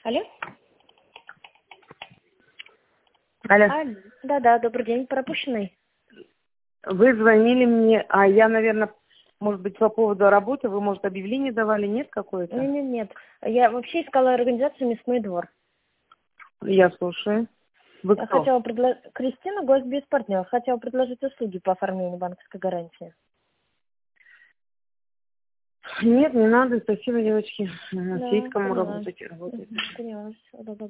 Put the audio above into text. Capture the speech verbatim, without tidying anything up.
Алло? Алло. Алло. Да-да, добрый день, пропущенный. Вы звонили мне, а я, наверное, может быть, по поводу работы, вы, может, объявление давали, нет какое-то? Нет, нет, нет. Я вообще искала организацию «Мясной двор». Я слушаю. Вы Я кто? хотела предложить... Кристина, госбезпартнер. Хотела предложить услуги по оформлению банковской гарантии. Нет, не надо, спасибо, девочки. Да, Есть кому поняла. работать, работать. Поняла. Всё, да-да.